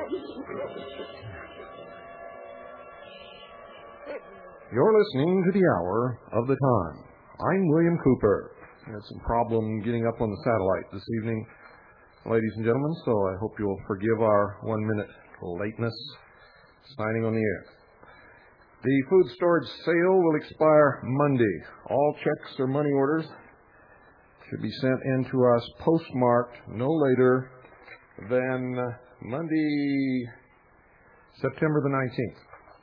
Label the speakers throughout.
Speaker 1: You're listening to the Hour of the Time. I'm William Cooper. I had some problem getting up on the satellite this evening, ladies and gentlemen, so I hope you'll forgive our 1-minute lateness signing on the air. The food storage sale will expire Monday. All checks or money orders should be sent in to us postmarked no later than Monday, September the 19th.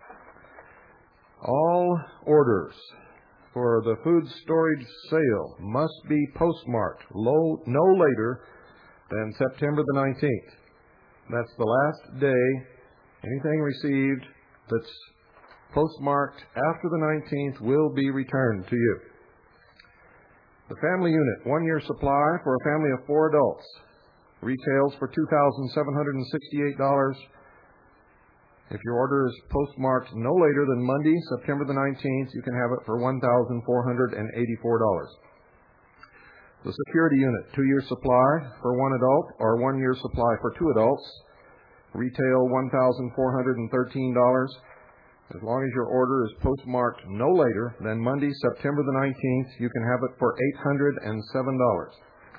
Speaker 1: All orders for the food storage sale must be postmarked no later than September the 19th. That's the last day anything received that's postmarked after the 19th will be returned to you. The family unit, 1-year supply for a family of 4 adults, retails for $2,768. If your order is postmarked no later than Monday, September the 19th, you can have it for $1,484. The security unit, 2-year supply for 1 adult or 1-year supply for 2 adults, retail $1,413. As long as your order is postmarked no later than Monday, September the 19th, you can have it for $807.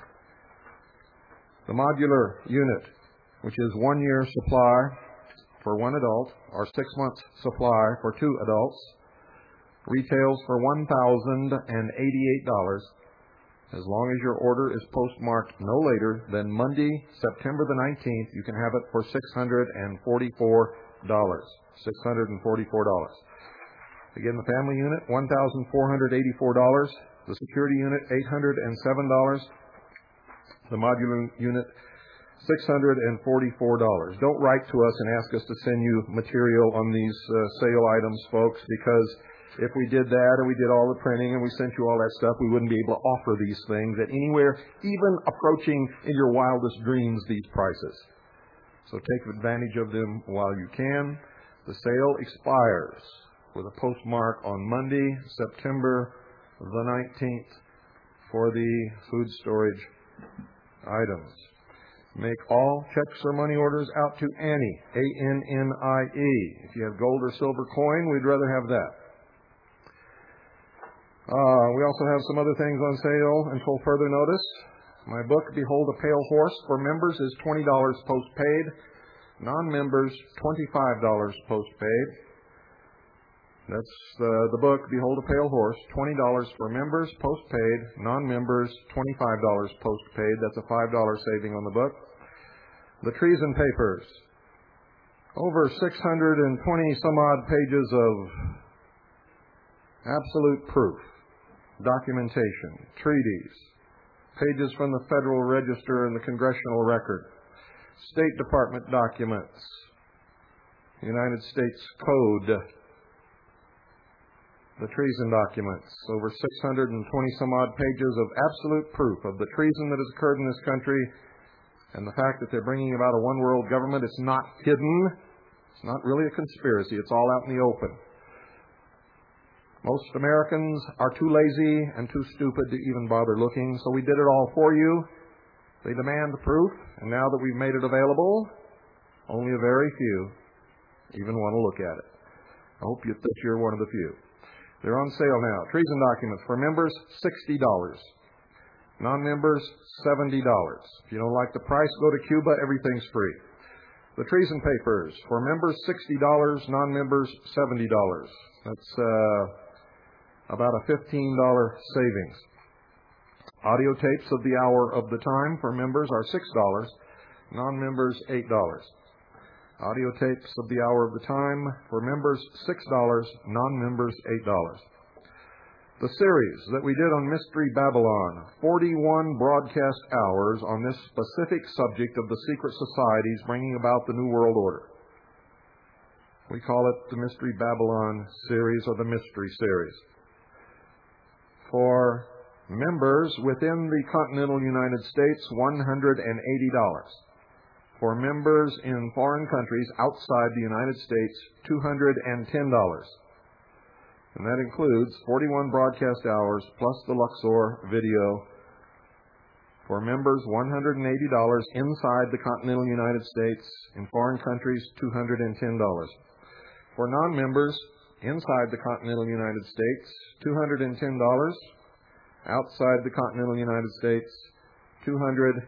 Speaker 1: The modular unit, which is 1-year supply for 1 adult or 6 months supply for 2 adults, retails for $1,088. As long as your order is postmarked no later than Monday, September the 19th, you can have it for $644. $644. Again, the family unit, $1,484. The security unit, $807. The modular unit, $644. Don't write to us and ask us to send you material on these sale items, folks, because if we did that and we did all the printing and we sent you all that stuff, we wouldn't be able to offer these things at anywhere, even approaching in your wildest dreams, these prices. So take advantage of them while you can. The sale expires with a postmark on Monday, September the 19th for the food storage items. Make all checks or money orders out to Annie, A-N-N-I-E. If you have gold or silver coin, we'd rather have that. We also have some other things on sale until further notice. My book, Behold a Pale Horse, for members is $20 postpaid. Non-members, $25 postpaid. That's the book, Behold a Pale Horse, $20 for members, postpaid. Non-members, $25 postpaid. That's a $5 saving on the book. The Treason Papers, over 620 some odd pages of absolute proof, documentation, treaties, pages from the Federal Register and the Congressional Record, State Department documents, United States Code, the treason documents, over 620 some odd pages of absolute proof of the treason that has occurred in this country, and the fact that they're bringing about a one-world government. It's not hidden. It's not really a conspiracy. It's all out in the open. Most Americans are too lazy and too stupid to even bother looking, so we did it all for you. They demand the proof, and now that we've made it available, only a very few even want to look at it. I hope that you're one of the few. They're on sale now. Treason documents for members, $60. Non-members, $70. If you don't like the price, go to Cuba. Everything's free. The Treason Papers for members, $60. Non-members, $70. That's about a $15 savings. Audio tapes of the Hour of the Time for members are $6. Non-members, $8. Audio tapes of the Hour of the Time for members, $6. Non-members, $8. The series that we did on Mystery Babylon, 41 broadcast hours on this specific subject of the secret societies bringing about the New World Order. We call it the Mystery Babylon series or the Mystery series. For members within the continental United States, $180. For members in foreign countries outside the United States, $210. And that includes 41 broadcast hours plus the Luxor video For members, $180 inside the continental United States. In foreign countries, $210. For non-members, inside the continental United States, $210. Outside the continental United States, $240.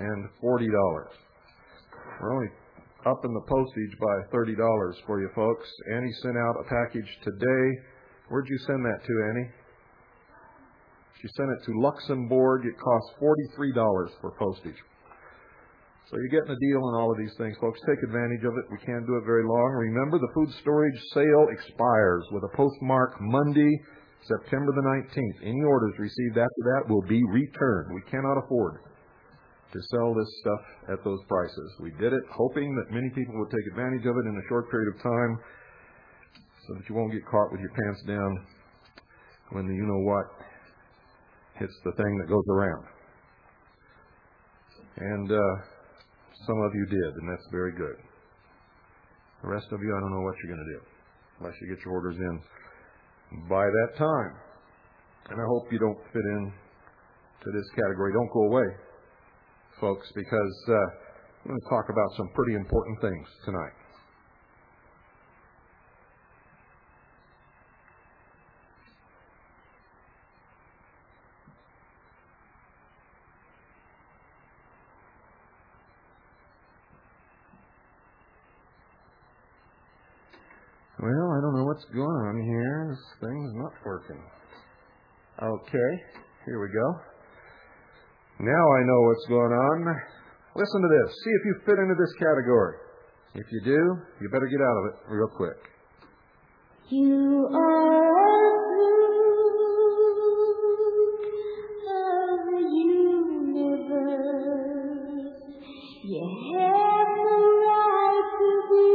Speaker 1: We're only up in the postage by $30 for you folks. Annie sent out a package today. Where'd you send that to, Annie? She sent it to Luxembourg. It costs $43 for postage. So you're getting a deal on all of these things, folks. Take advantage of it. We can't do it very long. Remember, the food storage sale expires with a postmark Monday, September the 19th. Any orders received after that will be returned. We cannot afford to sell this stuff at those prices. We did it hoping that many people would take advantage of it in a short period of time so that you won't get caught with your pants down when the you-know-what hits the thing that goes around. And some of you did, and that's very good. The rest of you, I don't know what you're going to do unless you get your orders in by that time. And I hope you don't fit in to this category. Don't go away, folks, because I'm going to talk about some pretty important things tonight. Well, I don't know what's going on here. This thing's not working. Okay, here we go. Now I know what's going on. Listen to this. See if you fit into this category. If you do, you better get out of it real quick.
Speaker 2: You are the universe. You have the right to be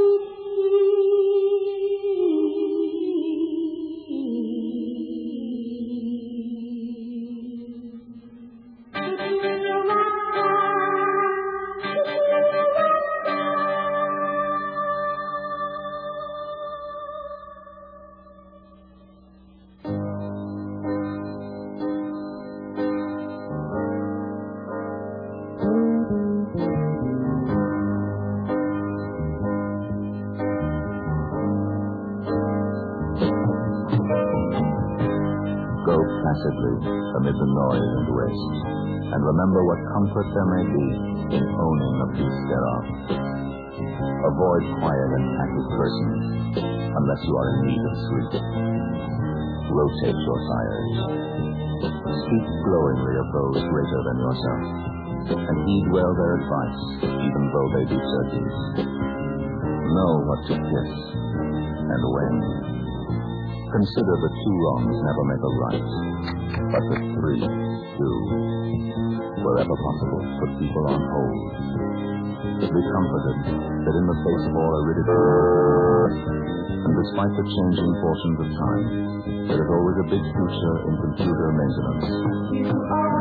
Speaker 3: amid the noise and waste, and remember what comfort there may be in owning a piece thereof. Avoid quiet and happy persons unless you are in need of sleep. Rotate your fires. Speak glowingly of those greater than yourself, and heed well their advice, even though they be turkeys. Know what to kiss and when. Consider that two wrongs never make a right, but that three do. Wherever possible, put people on hold. Be comforted that in the face of all aridity, and despite the changing fortunes of time, there is always a big future in computer maintenance.
Speaker 2: You are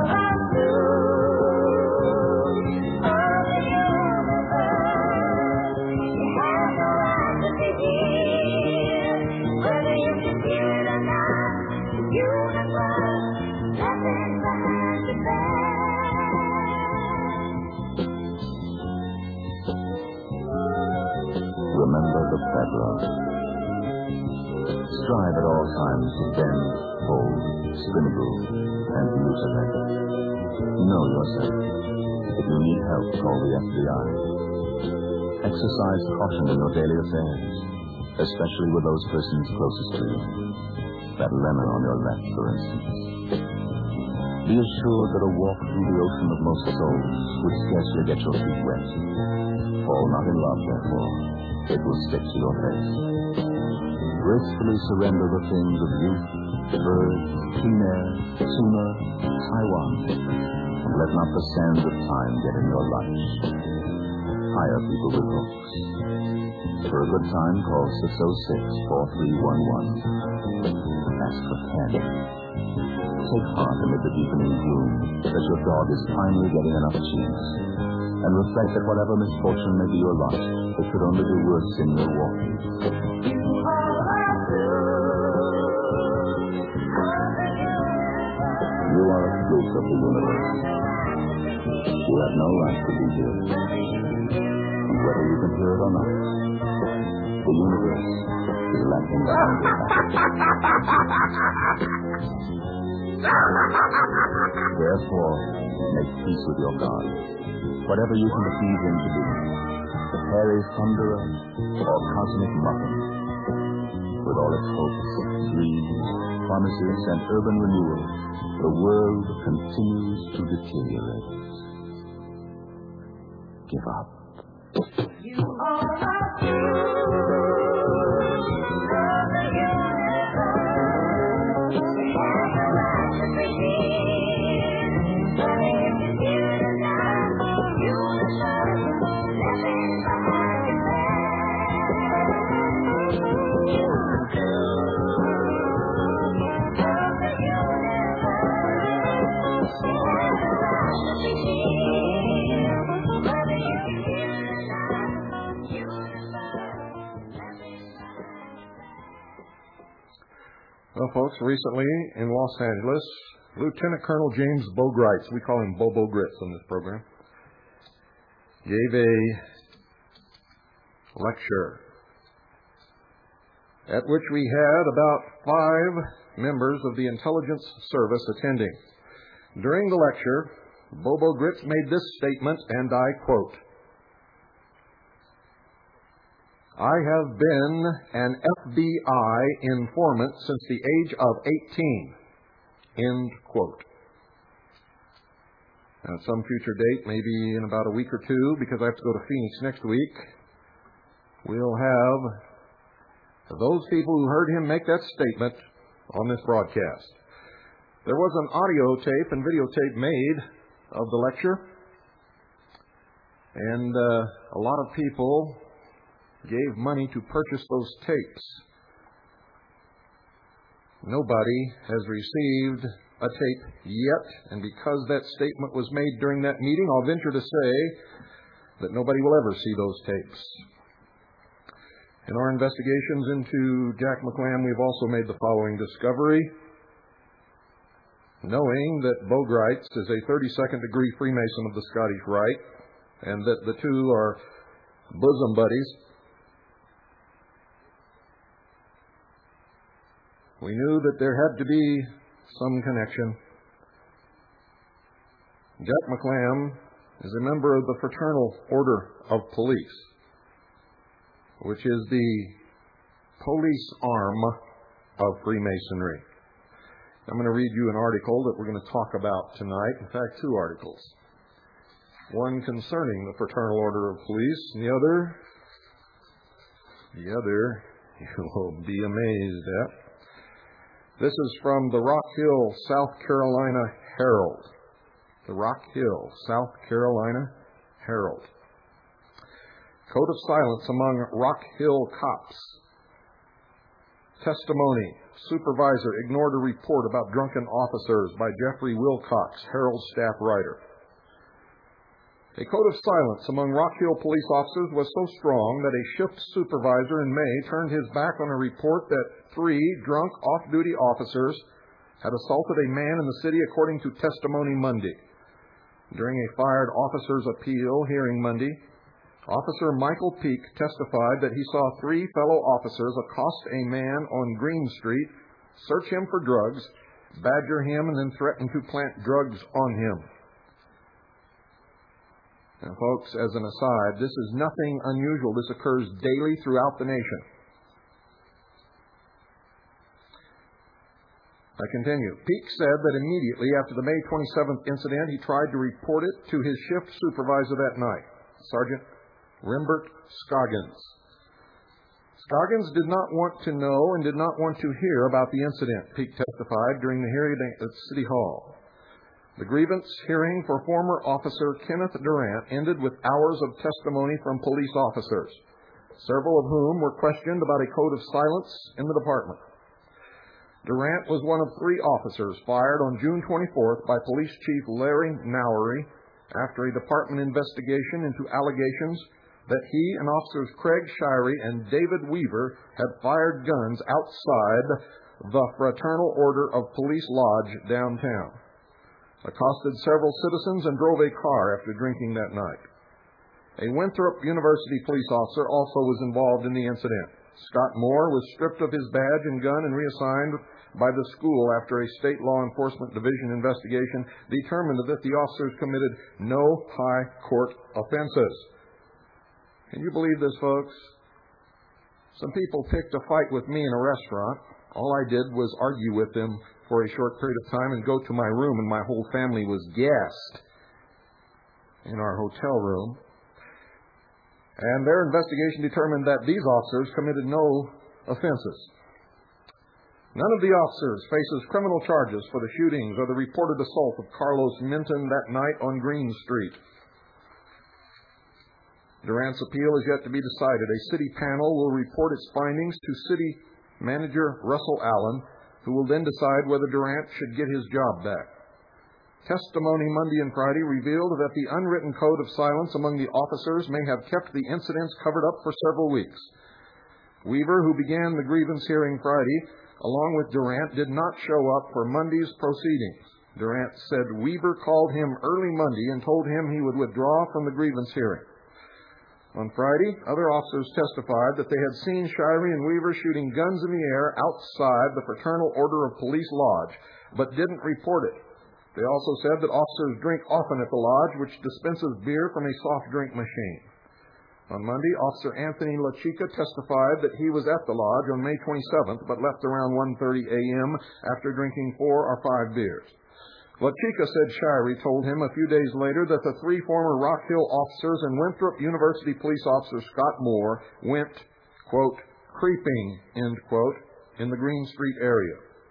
Speaker 3: Remember the bedrock. Strive at all times to bend, fold, spindle, and mutilate. Know yourself. If you need help, call the FBI. Exercise caution in your daily affairs, especially with those persons closest to you. That lemon on your left, for instance. Be assured that a walk through the ocean of most souls would scarcely get your feet wet. Fall not in love, therefore. It will stick to your face. Gracefully surrender the things of youth, birds, clean air, Sumer, Taiwan, and let not the sands of time get in your lunch. Hire people with hooks. For a good time, call 606-4311. Ask for Ken. Take heart amid the deepening gloom that your dog is finally getting enough cheese, and reflect that whatever misfortune may be your lot, it could only be worse in your walking. You are a fluke of the universe. You have no right to be here. And whether you can hear it or not, the universe is laughing behind your back. Therefore, make peace with your God. Whatever you can perceive him to be, the hairy thunderer or cosmic muffin, with all its hopes, dreams, promises, and urban renewal, the world continues to deteriorate. Give up.
Speaker 2: You are a fool.
Speaker 1: Well, folks, recently in Los Angeles, Lieutenant Colonel James Boegreitz, we call him Bobo Grits on this program, gave a lecture at which we had about 5 members of the intelligence service attending. During the lecture, Bobo Grits made this statement, and I quote, "I have been an FBI informant since the age of 18. End quote. At some future date, maybe in about a week or two, because I have to go to Phoenix next week, we'll have those people who heard him make that statement on this broadcast. There was an audio tape and videotape made of the lecture, and a lot of people gave money to purchase those tapes. Nobody has received a tape yet, and because that statement was made during that meeting, I'll venture to say that nobody will ever see those tapes. In our investigations into Jack McLam, we've also made the following discovery. Knowing that Boegreitz is a 32nd degree Freemason of the Scottish Rite, and that the two are bosom buddies, we knew that there had to be some connection. Jack McLam is a member of the Fraternal Order of Police, which is the police arm of Freemasonry. I'm going to read you an article that we're going to talk about tonight. In fact, 2 articles. One concerning the Fraternal Order of Police, and the other you will be amazed at. This is from the Rock Hill, South Carolina Herald. The Rock Hill, South Carolina Herald. Code of silence among Rock Hill cops. Testimony. Supervisor ignored a report about drunken officers by Jeffrey Wilcox, Herald staff writer. A code of silence among Rock Hill police officers was so strong that a shift supervisor in May turned his back on a report that 3 drunk off-duty officers had assaulted a man in the city, according to testimony Monday. During a fired officer's appeal hearing Monday, Officer Michael Peak testified that he saw 3 fellow officers accost a man on Green Street, search him for drugs, badger him, and then threaten to plant drugs on him. Now, folks, as an aside, this is nothing unusual. This occurs daily throughout the nation. I continue. Peak said that immediately after the May 27th incident, he tried to report it to his shift supervisor that night, Sergeant Rimbert Scoggins. Scoggins did not want to know and did not want to hear about the incident, Peak testified during the hearing at City Hall. The grievance hearing for former officer Kenneth Durant ended with hours of testimony from police officers, several of whom were questioned about a code of silence in the department. Durant was one of 3 officers fired on June 24th by Police Chief Larry Nowery after a department investigation into allegations that he and Officers Craig Shirey and David Weaver had fired guns outside the Fraternal Order of Police Lodge downtown. accosted several citizens, and drove a car after drinking that night. A Winthrop University police officer also was involved in the incident. Scott Moore was stripped of his badge and gun and reassigned by the school after a state law enforcement division investigation determined that the officers committed no high court offenses. Can you believe this, folks? Some people picked a fight with me in a restaurant. All I did was argue with them for a short period of time and go to my room, and my whole family was gassed in our hotel room. And their investigation determined that these officers committed no offenses. None of the officers faces criminal charges for the shootings or the reported assault of Carlos Minton that night on Green Street. Durant's appeal is yet to be decided. A city panel will report its findings to City Manager Russell Allen, who will then decide whether Durant should get his job back. Testimony Monday and Friday revealed that the unwritten code of silence among the officers may have kept the incidents covered up for several weeks. Weaver, who began the grievance hearing Friday, along with Durant, did not show up for Monday's proceedings. Durant said Weaver called him early Monday and told him he would withdraw from the grievance hearing. On Friday, other officers testified that they had seen Shirey and Weaver shooting guns in the air outside the Fraternal Order of Police Lodge, but didn't report it. They also said that officers drink often at the lodge, which dispenses beer from a soft drink machine. On Monday, Officer Anthony LaChica testified that he was at the lodge on May 27th, but left around 1:30 a.m. after drinking 4 or 5 beers. LaChica said Shirey told him a few days later that the 3 former Rock Hill officers and Winthrop University police officer Scott Moore went, quote, creeping, end quote, in the Green Street area.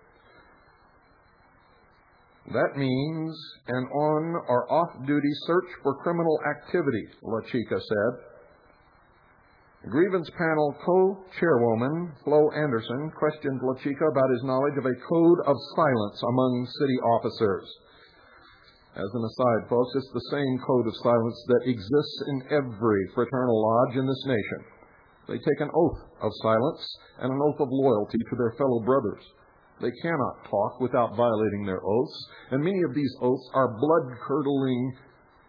Speaker 1: That means an on- or off-duty search for criminal activity, LaChica said. The grievance panel co-chairwoman, Flo Anderson, questioned LaChica about his knowledge of a code of silence among city officers. As an aside, folks, it's the same code of silence that exists in every fraternal lodge in this nation. They take an oath of silence and an oath of loyalty to their fellow brothers. They cannot talk without violating their oaths, and many of these oaths are blood-curdling,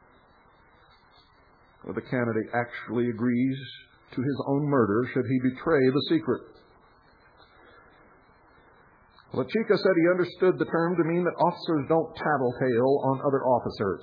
Speaker 1: where the candidate actually agrees to his own murder should he betray the secret. LaChica said he understood the term to mean that officers don't tattletale on other officers.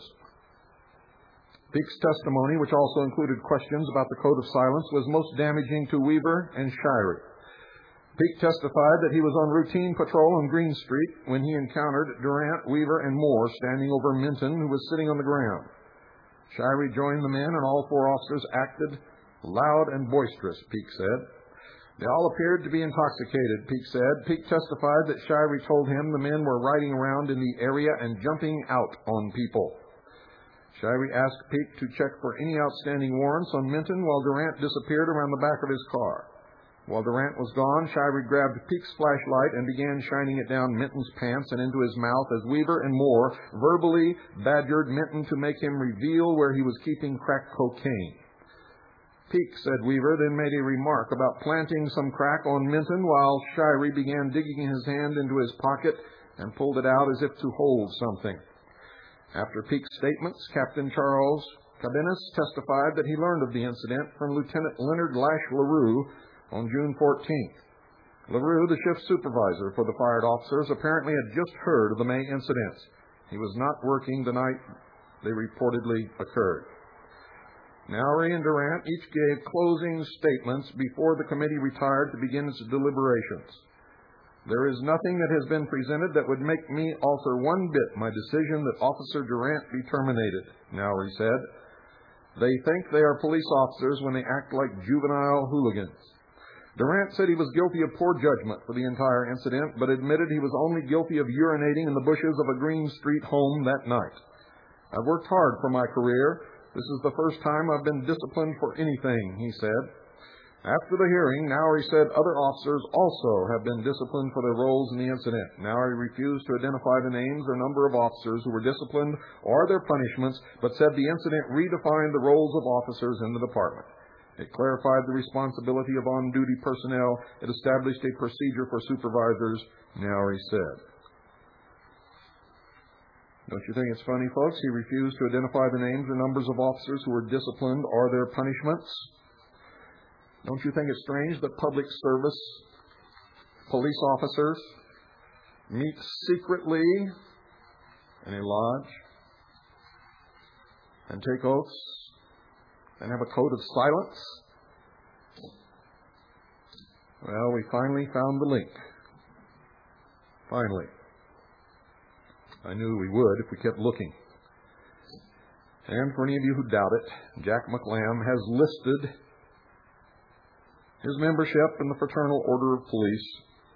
Speaker 1: Peake's testimony, which also included questions about the code of silence, was most damaging to Weaver and Shirey. Peake testified that he was on routine patrol on Green Street when he encountered Durant, Weaver, and Moore standing over Minton, who was sitting on the ground. Shirey joined the men, and all 4 officers acted loud and boisterous, Peake said. They all appeared to be intoxicated, Peake said. Peake testified that Shirey told him the men were riding around in the area and jumping out on people. Shirey asked Peake to check for any outstanding warrants on Minton while Durant disappeared around the back of his car. While Durant was gone, Shirey grabbed Peake's flashlight and began shining it down Minton's pants and into his mouth as Weaver and Moore verbally badgered Minton to make him reveal where he was keeping crack cocaine. Peake, said Weaver, then made a remark about planting some crack on Minton while Shirey began digging his hand into his pocket and pulled it out as if to hold something. After Peake's statements, Captain Charles Cabinas testified that he learned of the incident from Lieutenant Leonard Lash LaRue on June 14th. LaRue, the shift supervisor for the fired officers, apparently had just heard of the May incidents. He was not working the night they reportedly occurred. Nowry and Durant each gave closing statements before the committee retired to begin its deliberations. There is nothing that has been presented that would make me alter one bit my decision that Officer Durant be terminated, Nowry said. They think they are police officers when they act like juvenile hooligans. Durant said he was guilty of poor judgment for the entire incident, but admitted he was only guilty of urinating in the bushes of a Green Street home that night. I've worked hard for my career. This is the first time I've been disciplined for anything, he said. After the hearing, Nowry said other officers also have been disciplined for their roles in the incident. Nowry refused to identify the names or number of officers who were disciplined or their punishments, but said the incident redefined the roles of officers in the department. It clarified the responsibility of on-duty personnel. It established a procedure for supervisors, Nowry said. Don't you think it's funny, folks? He refused to identify the names or numbers of officers who were disciplined or their punishments. Don't you think it's strange that public service police officers meet secretly in a lodge and take oaths and have a code of silence? Well, we finally found the link. Finally. I knew we would if we kept looking. And for any of you who doubt it, Jack McLam has listed his membership in the Fraternal Order of Police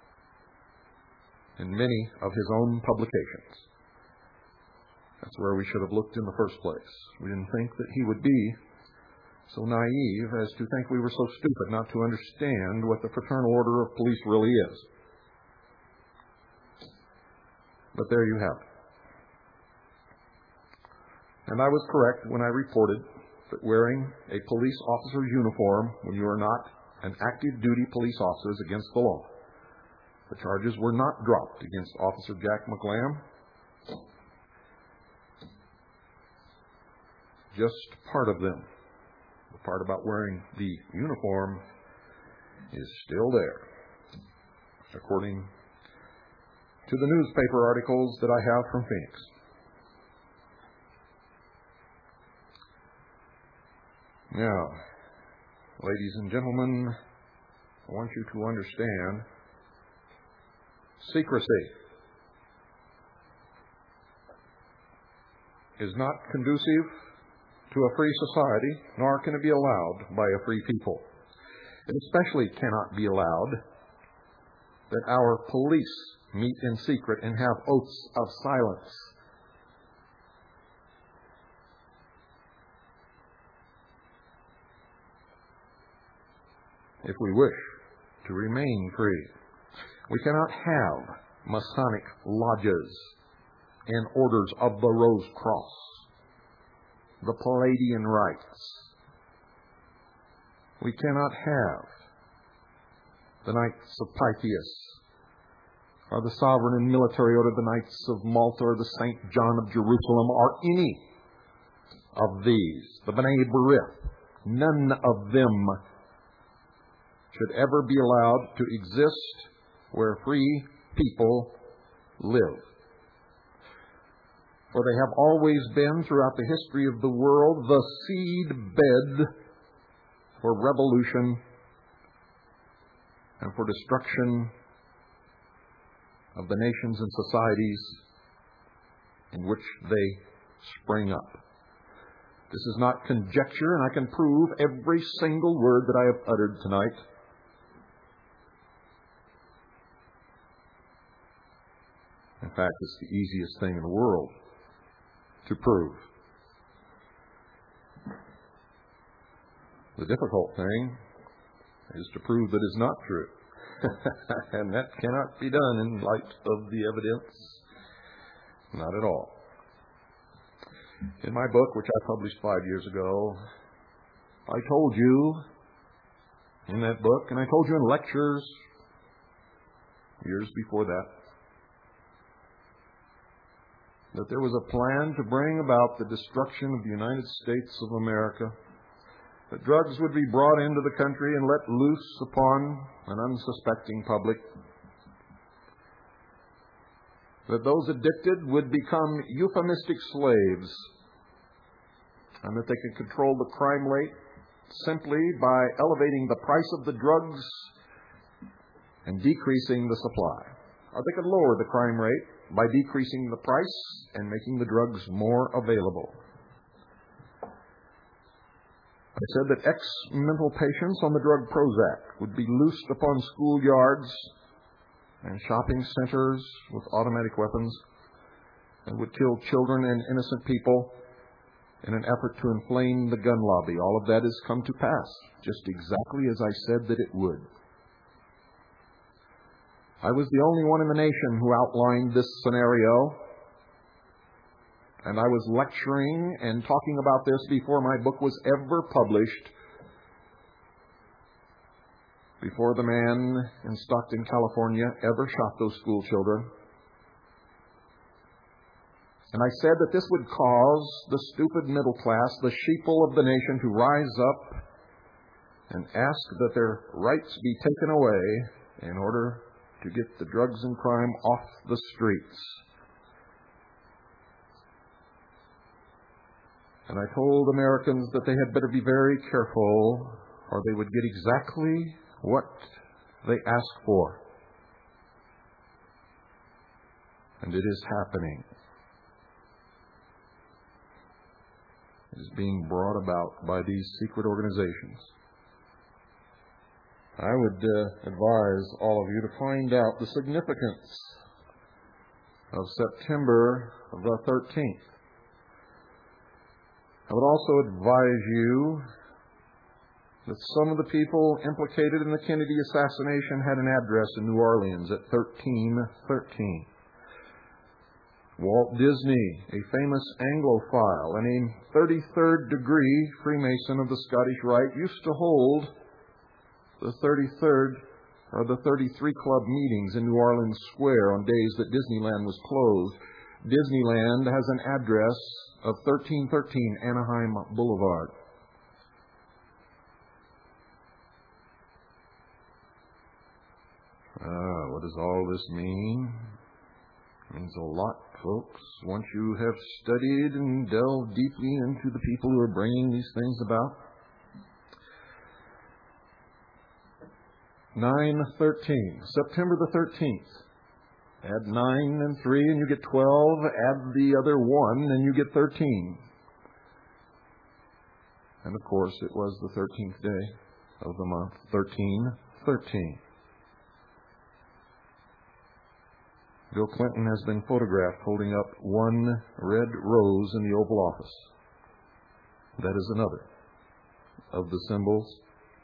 Speaker 1: in many of his own publications. That's where we should have looked in the first place. We didn't think that he would be so naive as to think we were so stupid not to understand what the Fraternal Order of Police really is. But there you have it. And I was correct when I reported that wearing a police officer's uniform when you are not an active duty police officer is against the law. The charges were not dropped against Officer Jack McLam. Just part of them. The part about wearing the uniform is still there, according to the newspaper articles that I have from Phoenix. Now, ladies and gentlemen, I want you to understand secrecy is not conducive to a free society, nor can it be allowed by a free people. It especially cannot be allowed that our police meet in secret and have oaths of silence. If we wish to remain free, we cannot have Masonic lodges and orders of the Rose Cross, the Palladian Rites. We cannot have the Knights of Pythias, or the Sovereign and Military Order, the Knights of Malta, or the St. John of Jerusalem, or any of these, the B'nai B'rith. None of them should ever be allowed to exist where free people live. For they have always been, throughout the history of the world, the seed bed for revolution and for destruction of the nations and societies in which they spring up. This is not conjecture, and I can prove every single word that I have uttered tonight. In fact, it's the easiest thing in the world to prove. The difficult thing is to prove that it's not true. And that cannot be done in light of the evidence. Not at all. In my book, which I published 5 years ago, I told you in that book, and I told you in lectures years before that there was a plan to bring about the destruction of the United States of America, that drugs would be brought into the country and let loose upon an unsuspecting public, that those addicted would become euphemistic slaves, and that they could control the crime rate simply by elevating the price of the drugs and decreasing the supply. Or they could lower the crime rate by decreasing the price and making the drugs more available. I said that ex-mental patients on the drug Prozac would be loosed upon schoolyards and shopping centers with automatic weapons and would kill children and innocent people in an effort to inflame the gun lobby. All of that has come to pass, just exactly as I said that it would. I was the only one in the nation who outlined this scenario, and I was lecturing and talking about this before my book was ever published, before the man in Stockton, California, ever shot those school children. And I said that this would cause the stupid middle class, the sheeple of the nation, to rise up and ask that their rights be taken away in order to get the drugs and crime off the streets. And I told Americans that they had better be very careful, or they would get exactly what they asked for. And it is happening. It is being brought about by these secret organizations. I would advise all of you to find out the significance of September the 13th. I would also advise you that some of the people implicated in the Kennedy assassination had an address in New Orleans at 1313. Walt Disney, a famous Anglophile and a 33rd degree Freemason of the Scottish Rite, used to hold the 33rd or the 33 Club meetings in New Orleans Square on days that Disneyland was closed. Disneyland has an address of 1313 Anaheim Boulevard. What does all this mean? It means a lot, folks, once you have studied and delved deeply into the people who are bringing these things about. 9/13, September the 13th. Add 9 and 3 and you get 12. Add the other 1 and you get 13. And of course it was the 13th day of the month, 13/13. Bill Clinton has been photographed holding up one red rose in the Oval Office. That is another of the symbols.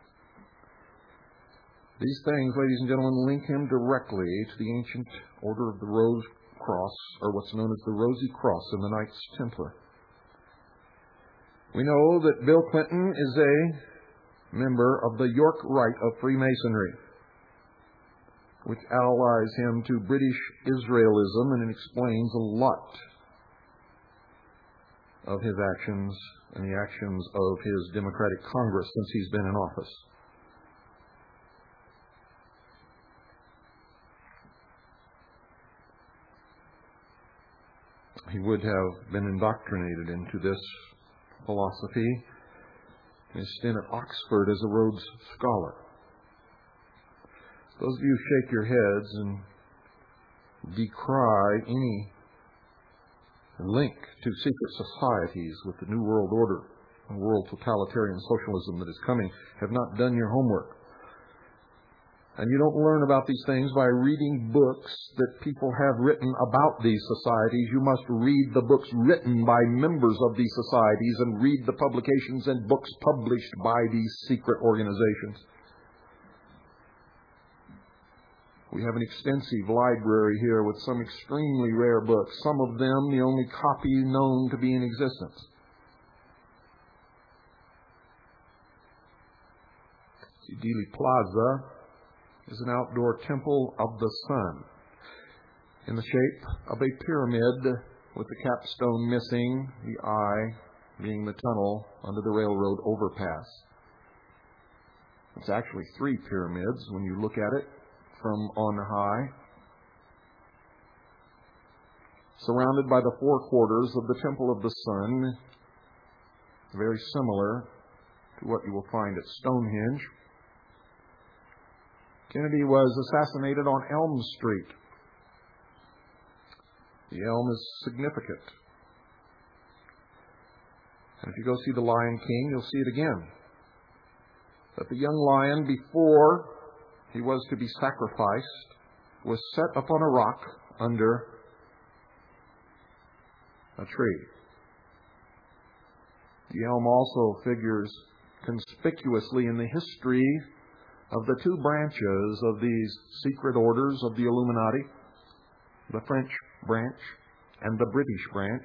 Speaker 1: These things, ladies and gentlemen, link him directly to the ancient Order of the Rose Cross, or what's known as the Rosy Cross in the Knights Templar. We know that Bill Clinton is a member of the York Rite of Freemasonry, which allies him to British Israelism, and it explains a lot of his actions and the actions of his Democratic Congress since he's been in office. He would have been indoctrinated into this philosophy in his stint at Oxford as a Rhodes Scholar. Those of you who shake your heads and decry any link to secret societies with the New World Order and world totalitarian socialism that is coming have not done your homework. And you don't learn about these things by reading books that people have written about these societies. You must read the books written by members of these societies and read the publications and books published by these secret organizations. We have an extensive library here with some extremely rare books, some of them the only copy known to be in existence. Dealey Plaza is an outdoor temple of the sun in the shape of a pyramid with the capstone missing, the eye being the tunnel under the railroad overpass. It's actually 3 pyramids when you look at it from on high, surrounded by the 4 quarters of the Temple of the Sun, very similar to what you will find at Stonehenge. Kennedy was assassinated on Elm Street. The elm is significant. And if you go see The Lion King, you'll see it again. That the young lion, before he was to be sacrificed, was set upon a rock under a tree. The elm also figures conspicuously in the history of the 2 branches of these secret orders of the Illuminati, the French branch and the British branch.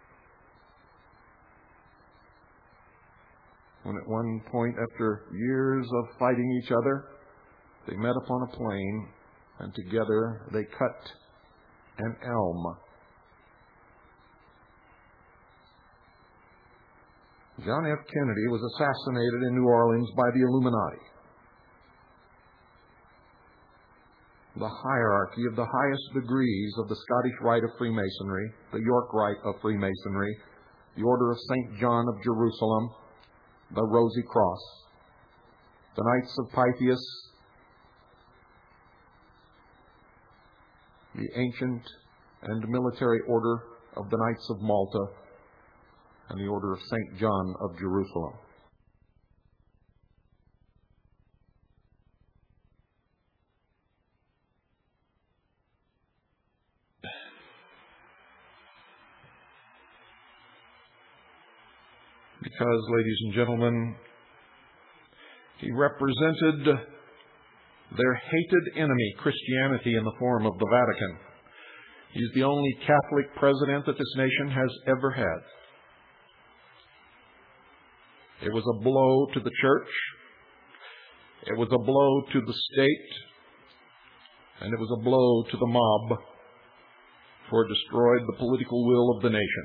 Speaker 1: When at one point, after years of fighting each other, they met upon a plain, and together they cut an elm. John F. Kennedy was assassinated in New Orleans by the Illuminati. The hierarchy of the highest degrees of the Scottish Rite of Freemasonry, the York Rite of Freemasonry, the Order of St. John of Jerusalem, the Rosy Cross, the Knights of Pythias, the ancient and military order of the Knights of Malta, and the Order of St. John of Jerusalem. Because, ladies and gentlemen, he represented their hated enemy, Christianity, in the form of the Vatican. He's the only Catholic president that this nation has ever had. It was a blow to the church, it was a blow to the state, and it was a blow to the mob, for it destroyed the political will of the nation.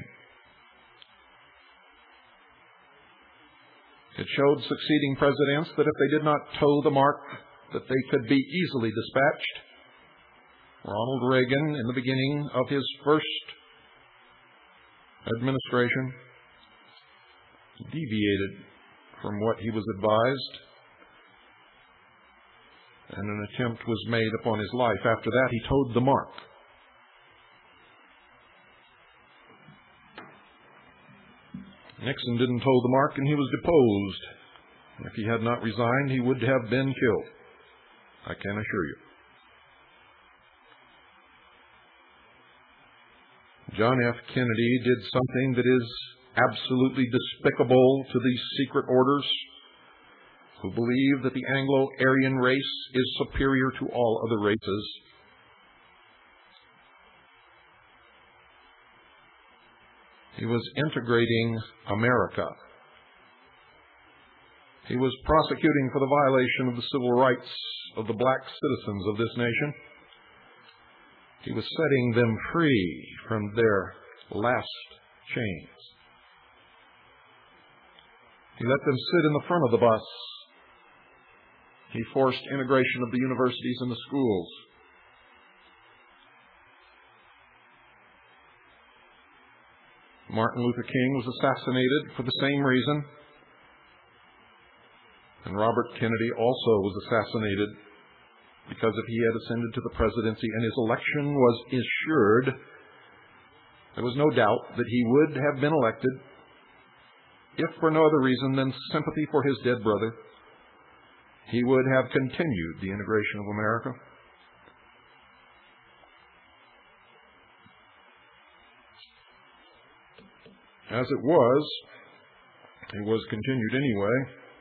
Speaker 1: It showed succeeding presidents that if they did not toe the mark, that they could be easily dispatched. Ronald Reagan, in the beginning of his first administration, deviated from what he was advised, and an attempt was made upon his life. After that, he toed the mark. Nixon didn't toe the mark, and he was deposed. If he had not resigned, he would have been killed, I can assure you. John F. Kennedy did something that is absolutely despicable to these secret orders who believe that the Anglo-Aryan race is superior to all other races. He was integrating America. He was prosecuting for the violation of the civil rights of the black citizens of this nation. He was setting them free from their last chains. He let them sit in the front of the bus. He forced integration of the universities and the schools. Martin Luther King was assassinated for the same reason. And Robert Kennedy also was assassinated because if he had ascended to the presidency and his election was assured, there was no doubt that he would have been elected, if for no other reason than sympathy for his dead brother. He would have continued the integration of America. As it was continued anyway.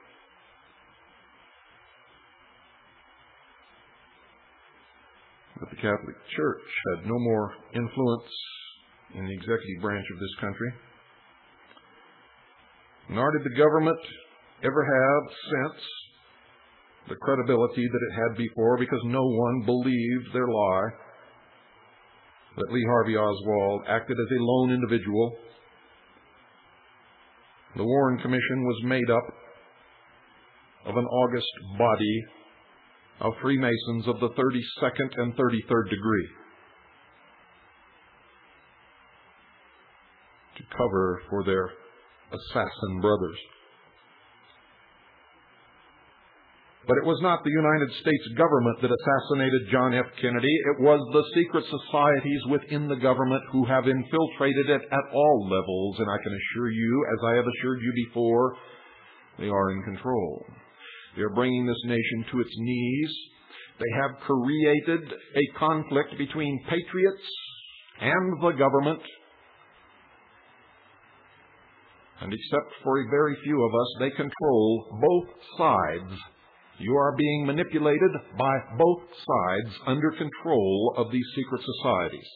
Speaker 1: But the Catholic Church had no more influence in the executive branch of this country. Nor did the government ever have since the credibility that it had before, because no one believed their lie that Lee Harvey Oswald acted as a lone individual. The Warren Commission was made up of an august body of Freemasons of the 32nd and 33rd degree to cover for their assassin brothers. But it was not the United States government that assassinated John F. Kennedy. It was the secret societies within the government who have infiltrated it at all levels. And I can assure you, as I have assured you before, they are in control. They are bringing this nation to its knees. They have created a conflict between patriots and the government. And except for a very few of us, they control both sides. You are being manipulated by both sides under control of these secret societies.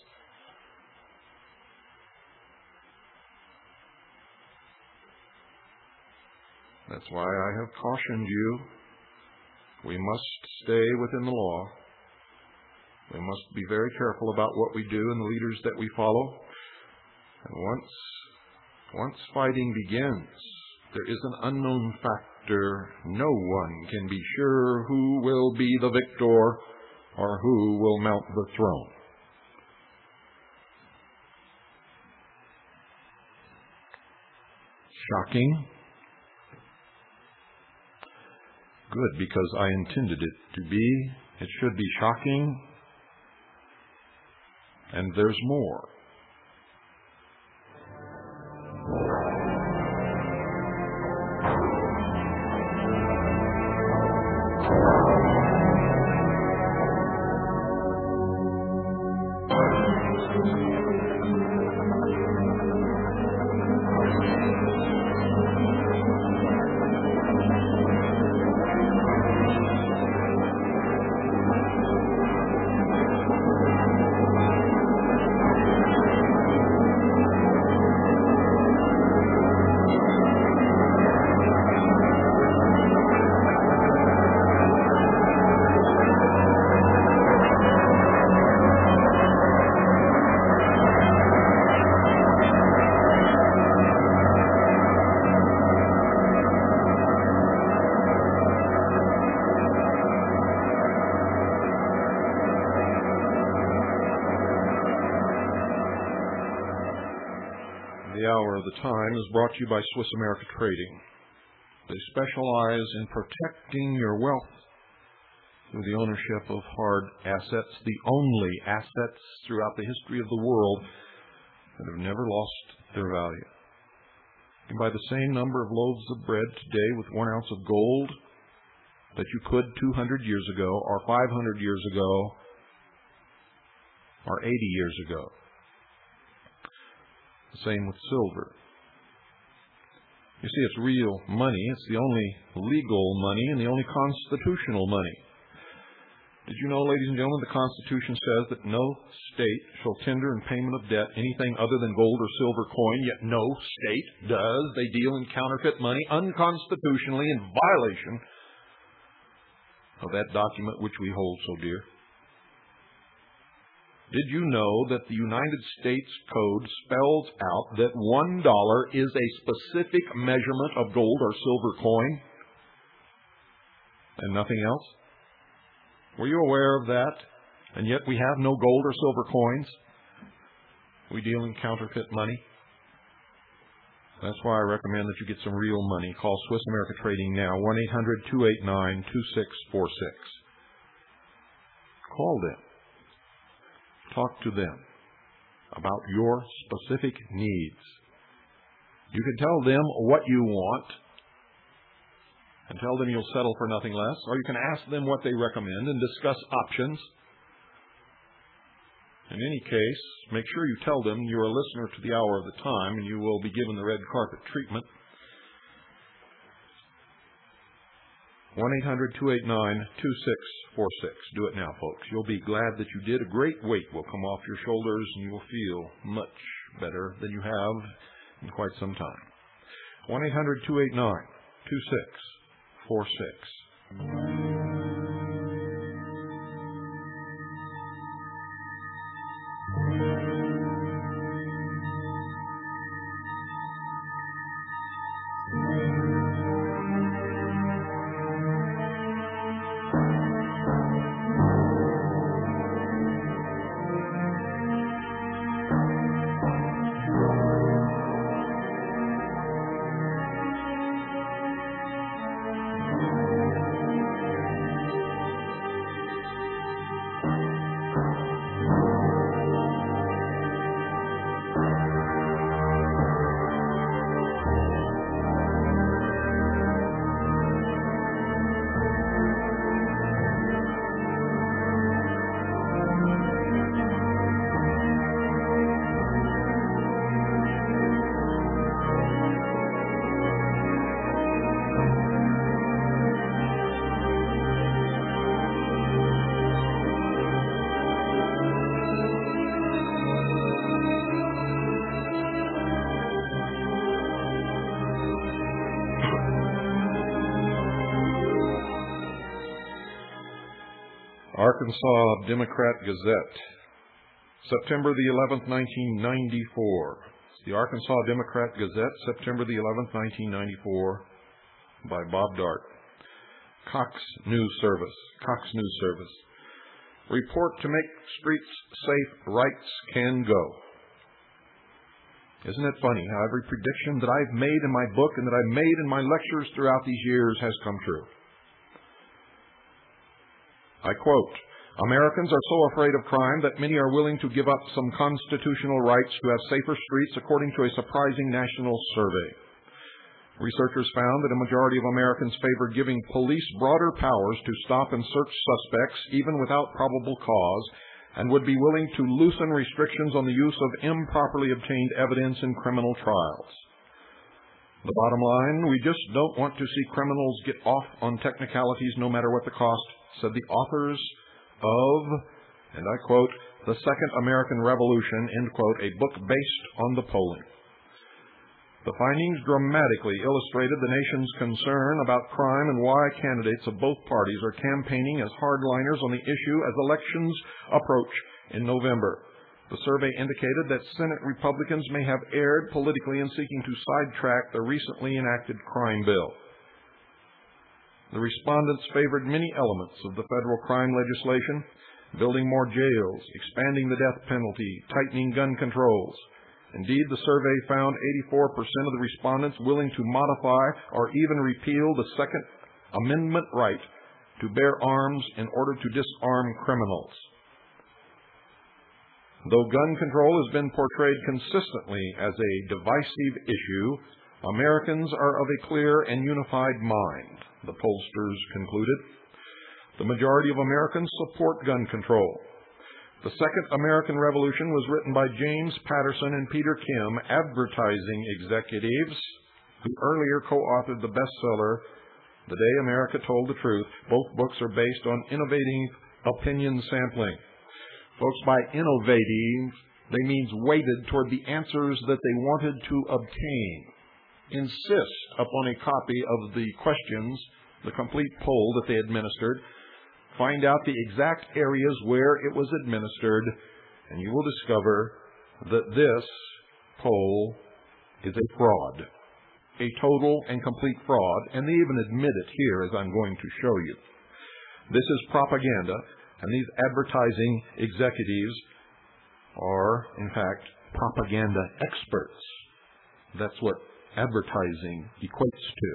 Speaker 1: That's why I have cautioned you. We must stay within the law. We must be very careful about what we do and the leaders that we follow. And once fighting begins,
Speaker 4: There is an unknown factor. No one can be sure who will be the victor or who will mount the throne. Shocking? Good, because I intended it to be. It should be shocking. And there's more. The Hour of the Time is brought to you by Swiss America Trading. They specialize in protecting your wealth through the ownership of hard assets, the only assets throughout the history of the world that have never lost their value. You can buy the same number of loaves of bread today with 1 ounce of gold that you could 200 years ago, or 500 years ago, or 80 years ago. The same with silver. You see, it's real money. It's the only legal money and the only constitutional money. Did you know, ladies and gentlemen, the Constitution says that no state shall tender in payment of debt anything other than gold or silver coin, yet no state does. They deal in counterfeit money unconstitutionally in violation of that document which we hold so dear. Did you know that the United States Code spells out that $1 is a specific measurement of gold or silver coin and nothing else? Were you aware of that? And yet we have no gold or silver coins. We deal in counterfeit money. That's why I recommend that you get some real money. Call Swiss America Trading now, 1-800-289-2646. Call them. Talk to them about your specific needs. You can tell them what you want and tell them you'll settle for nothing less, or you can ask them what they recommend and discuss options. In any case, make sure you tell them you're a listener to the Hour of the Time and you will be given the red carpet treatment. 1-800-289-2646. Do it now, folks. You'll be glad that you did. A great weight will come off your shoulders and you will feel much better than you have in quite some time. 1-800-289-2646. Arkansas Democrat Gazette, September the 11th, 1994. The Arkansas Democrat Gazette, September the 11th, 1994, by Bob Dart. Cox News Service. Report to make streets safe, rights can go. Isn't it funny how every prediction that I've made in my book and that I've made in my lectures throughout these years has come true? I quote, Americans are so afraid of crime that many are willing to give up some constitutional rights to have safer streets, according to a surprising national survey. Researchers found that a majority of Americans favor giving police broader powers to stop and search suspects, even without probable cause, and would be willing to loosen restrictions on the use of improperly obtained evidence in criminal trials. The bottom line, we just don't want to see criminals get off on technicalities no matter what the cost, said the authors of, and I quote, The Second American Revolution, end quote, a book based on the polling. The findings dramatically illustrated the nation's concern about crime and why candidates of both parties are campaigning as hardliners on the issue as elections approach in November. The survey indicated that Senate Republicans may have erred politically in seeking to sidetrack the recently enacted crime bill. The respondents favored many elements of the federal crime legislation, building more jails, expanding the death penalty, tightening gun controls. Indeed, the survey found 84% of the respondents willing to modify or even repeal the Second Amendment right to bear arms in order to disarm criminals. Though gun control has been portrayed consistently as a divisive issue, Americans are of a clear and unified mind, the pollsters concluded. The majority of Americans support gun control. The Second American Revolution was written by James Patterson and Peter Kim, advertising executives who earlier co-authored the bestseller, The Day America Told the Truth. Both books are based on innovative opinion sampling. Folks, by innovative, they means weighted toward the answers that they wanted to obtain. Insist upon a copy of the questions, the complete poll that they administered. Find out the exact areas where it was administered, and you will discover that this poll is a fraud, a total and complete fraud, and they even admit it here, as I'm going to show you. This is propaganda, and these advertising executives are, in fact, propaganda experts. That's what advertising equates to.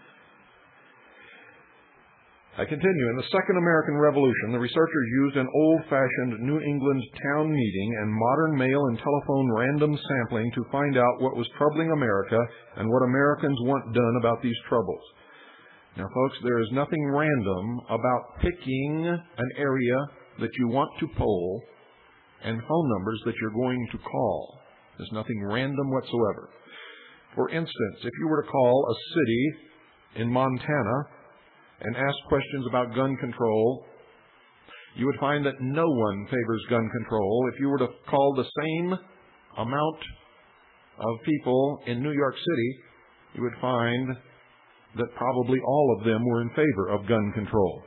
Speaker 4: I continue. In the Second American Revolution, the researchers used an old-fashioned New England town meeting and modern mail and telephone random sampling to find out what was troubling America and what Americans want done about these troubles. Now, folks, there is nothing random about picking an area that you want to poll and phone numbers that you're going to call. There's nothing random whatsoever. For instance, if you were to call a city in Montana and ask questions about gun control, you would find that no one favors gun control. If you were to call the same amount of people in New York City, you would find that probably all of them were in favor of gun control.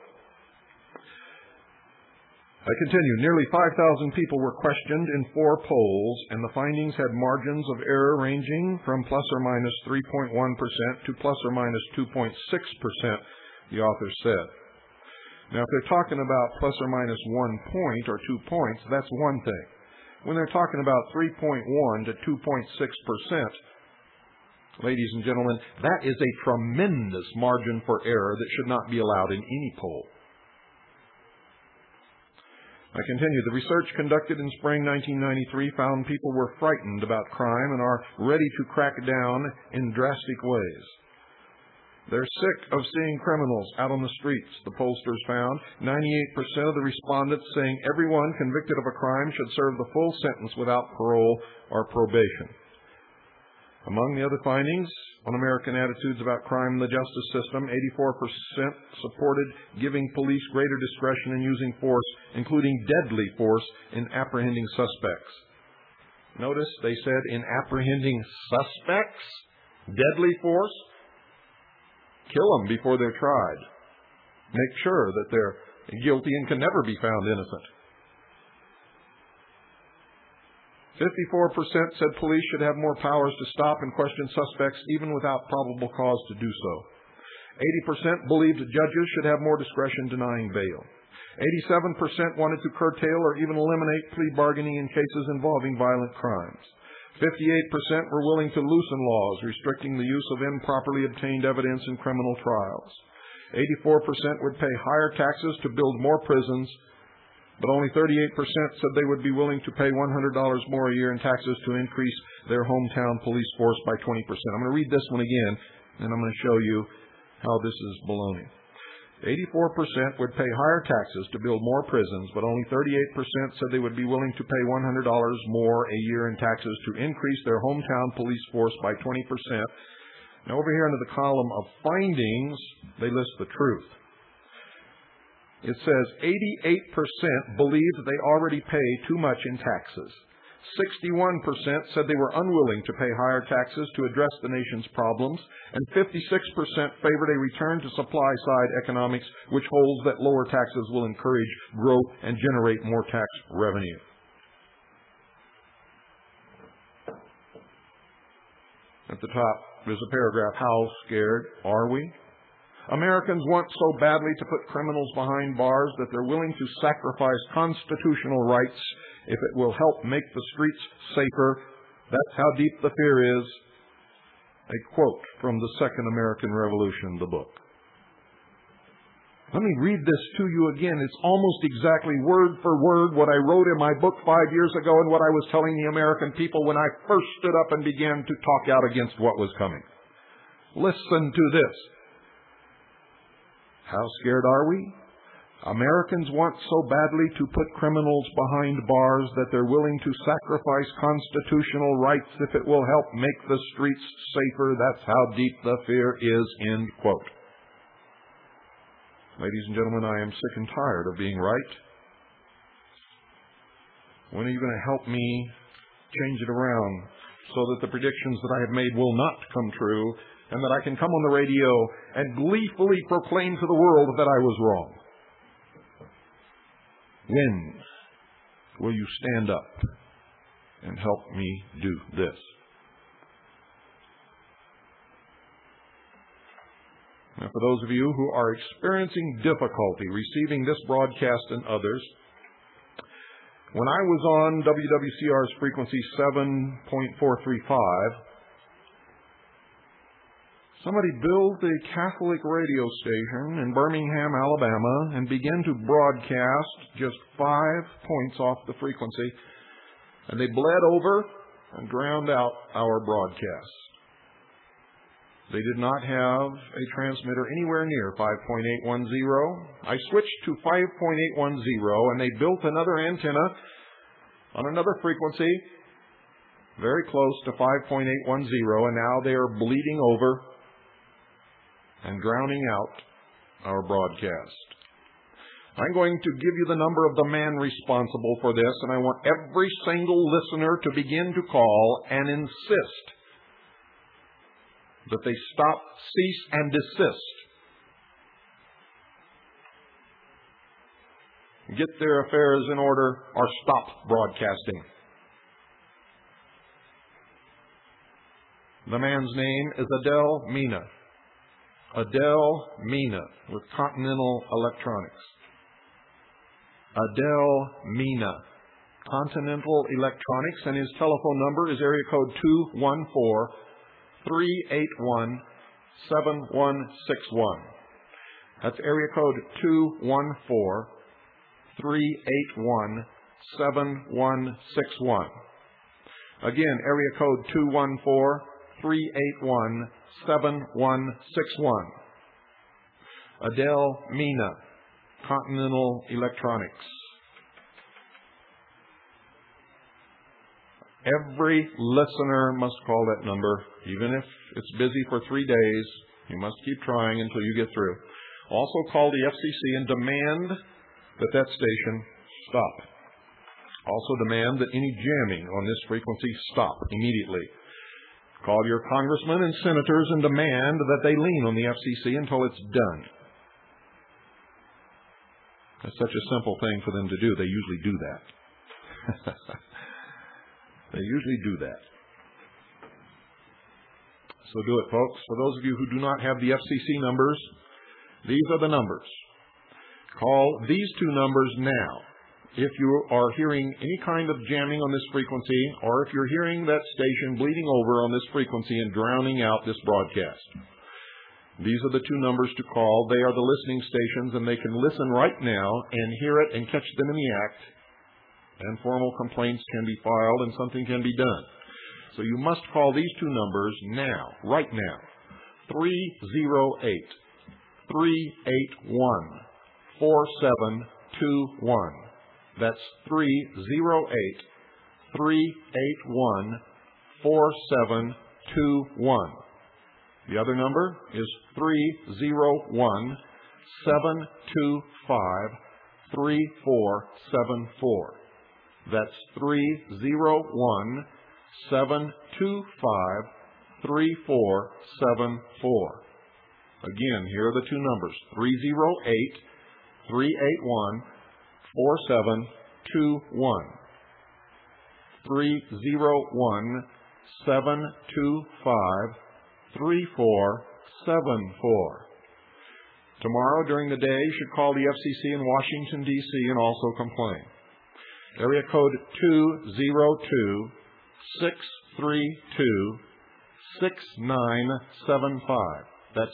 Speaker 4: I continue. Nearly 5,000 people were questioned in 4 polls, and the findings had margins of error ranging from plus or minus 3.1% to plus or minus 2.6%, the author said. Now, if they're talking about plus or minus 1 point or 2 points, that's one thing. When they're talking about 3.1 to 2.6%, ladies and gentlemen, that is a tremendous margin for error that should not be allowed in any poll. I continue. The research conducted in spring 1993 found people were frightened about crime and are ready to crack down in drastic ways. They're sick of seeing criminals out on the streets, the pollsters found. 98% of the respondents saying everyone convicted of a crime should serve the full sentence without parole or probation. Among the other findings on American attitudes about crime in the justice system, 84% supported giving police greater discretion in using force, including deadly force, in apprehending suspects. Notice they said in apprehending suspects, deadly force. Kill them before they're tried. Make sure that they're guilty and can never be found innocent. 54% said police should have more powers to stop and question suspects even without probable cause to do so. 80% believed judges should have more discretion denying bail. 87% wanted to curtail or even eliminate plea bargaining in cases involving violent crimes. 58% were willing to loosen laws restricting the use of improperly obtained evidence in criminal trials. 84% would pay higher taxes to build more prisons, but only 38% said they would be willing to pay $100 more a year in taxes to increase their hometown police force by 20%. I'm going to read this one again, and I'm going to show you how this is baloney. 84% would pay higher taxes to build more prisons, but only 38% said they would be willing to pay $100 more a year in taxes to increase their hometown police force by 20%. Now, over here under the column of findings, they list the truth. It says 88% believed that they already pay too much in taxes. 61% said they were unwilling to pay higher taxes to address the nation's problems, and 56% favored a return to supply-side economics, which holds that lower taxes will encourage growth and generate more tax revenue. At the top, there's a paragraph, how scared are we? Americans want so badly to put criminals behind bars that they're willing to sacrifice constitutional rights if it will help make the streets safer. That's how deep the fear is. A quote from the Second American Revolution, the book. Let me read this to you again. It's almost exactly word for word what I wrote in my book 5 years ago and what I was telling the American people when I first stood up and began to talk out against what was coming. Listen to this. How scared are we? Americans want so badly to put criminals behind bars that they're willing to sacrifice constitutional rights if it will help make the streets safer. That's how deep the fear is, end quote. Ladies and gentlemen, I am sick and tired of being right. When are you going to help me change it around so that the predictions that I have made will not come true, and that I can come on the radio and gleefully proclaim to the world that I was wrong? When will you stand up and help me do this? Now, for those of you who are experiencing difficulty receiving this broadcast and others, when I was on WWCR's frequency 7.435, somebody built a Catholic radio station in Birmingham, Alabama, and began to broadcast just 5 points off the frequency, and they bled over and drowned out our broadcasts. They did not have a transmitter anywhere near 5.810. I switched to 5.810, and they built another antenna on another frequency very close to 5.810, and now they are bleeding over and drowning out our broadcast. I'm going to give you the number of the man responsible for this, and I want every single listener to begin to call and insist that they stop, cease, and desist. Get their affairs in order or stop broadcasting. The man's name is Adele Mina. Adele Mina with Continental Electronics. Adele Mina, Continental Electronics, and his telephone number is area code 214-381-7161. That's area code 214-381-7161. Again, area code 214-381-7161. Adele Mina, Continental Electronics. Every listener must call that number, even if it's busy for 3 days. You must keep trying until you get through. Also call the FCC and demand that that station stop. Also demand that any jamming on this frequency stop immediately. Call your congressmen and senators and demand that they lean on the FCC until it's done. That's such a simple thing for them to do. They usually do that. They usually do that. So do it, folks. For those of you who do not have the FCC numbers, these are the numbers. Call these two numbers now. If you are hearing any kind of jamming on this frequency, or if you're hearing that station bleeding over on this frequency and drowning out this broadcast. These are the two numbers to call. They are the listening stations, and they can listen right now and hear it and catch them in the act, and formal complaints can be filed and something can be done. So you must call these two numbers now, right now. 308-381-4721. That's 308-381-4721. The other number is 301-725-3474. That's 301-725-3474. Again, here are the two numbers, 308-381-4721. 301-725-3474. Tomorrow during the day, you should call the FCC in Washington, D.C. and also complain. Area code 202-632-6975. That's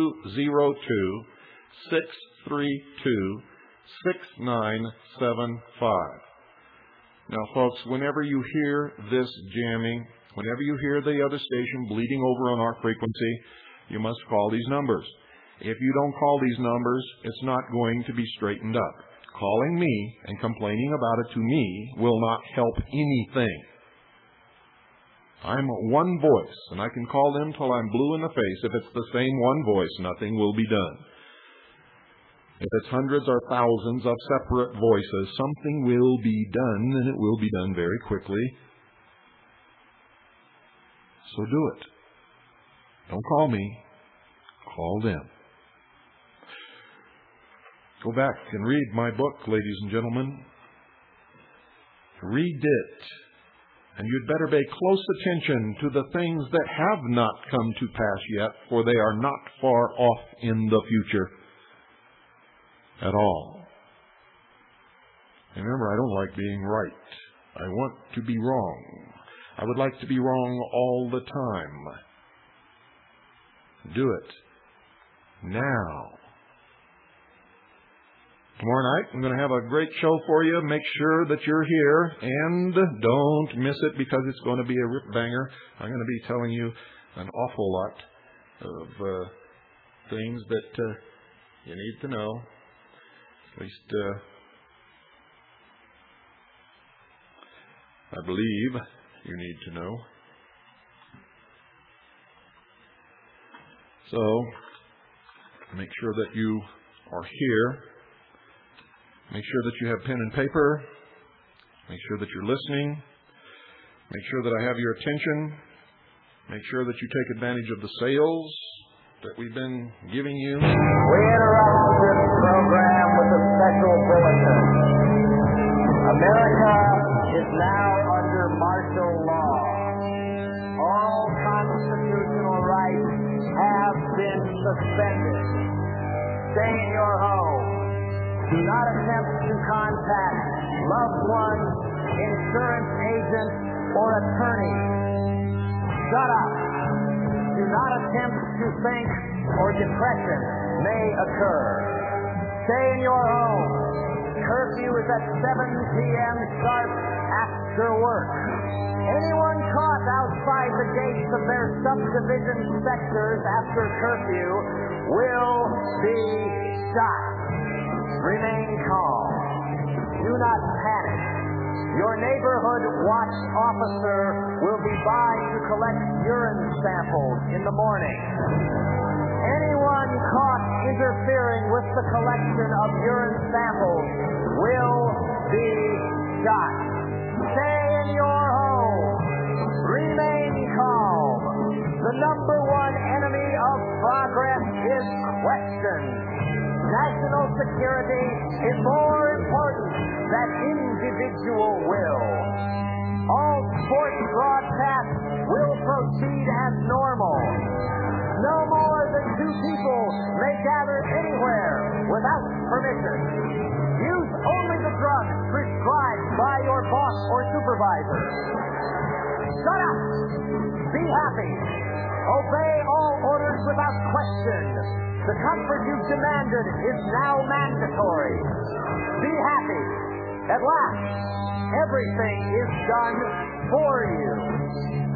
Speaker 4: 202-632-6975. Now, folks, whenever you hear this jamming, whenever you hear the other station bleeding over on our frequency, you must call these numbers. If you don't call these numbers, it's not going to be straightened up. Calling me and complaining about it to me will not help anything. I'm one voice, and I can call them till I'm blue in the face. If it's the same one voice, nothing will be done. If it's hundreds or thousands of separate voices, something will be done, and it will be done very quickly. So do it. Don't call me. Call them. Go back and read my book, ladies and gentlemen. Read it. And you'd better pay close attention to the things that have not come to pass yet, for they are not far off in the future at all. And remember, I don't like being right. I want to be wrong. I would like to be wrong all the time. Do it now. Tomorrow night, I'm going to have a great show for you. Make sure that you're here, and don't miss it because it's going to be a rip-banger. I'm going to be telling you an awful lot of things that you need to know. At least, I believe you need to know. So, make sure that you are here. Make sure that you have pen and paper. Make sure that you're listening. Make sure that I have your attention. Make sure that you take advantage of the sales that we've been giving you.
Speaker 5: We interrupt this program with a special bulletin. America is now under martial law. All constitutional rights have been suspended. Stay in your home. Do not attempt to contact loved ones, insurance agents, or attorneys. Shut up. Do not attempt to think or depression may occur. Stay in your home. Curfew is at 7 p.m. sharp after work. Anyone caught outside the gates of their subdivision sectors after curfew will be shot. Remain calm. Do not panic. Your neighborhood watch officer will be by to collect urine samples in the morning. Anyone caught interfering with the collection of urine samples will be shot. Stay in your home. Remain calm. The number one enemy of progress is questions. National security is more important than individual will. All sports proceed as normal. No more than 2 people may gather anywhere without permission. Use only the drugs prescribed by your boss or supervisor. Shut up! Be happy. Obey all orders without question. The comfort you've demanded is now mandatory. Be happy. At last, everything is done for you.